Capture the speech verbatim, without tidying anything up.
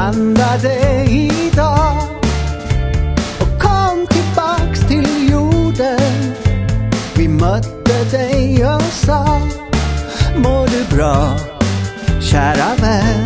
landade idag och kom tillbaks till jorden. Vi mötte dig och sa: må du bra, kära vän.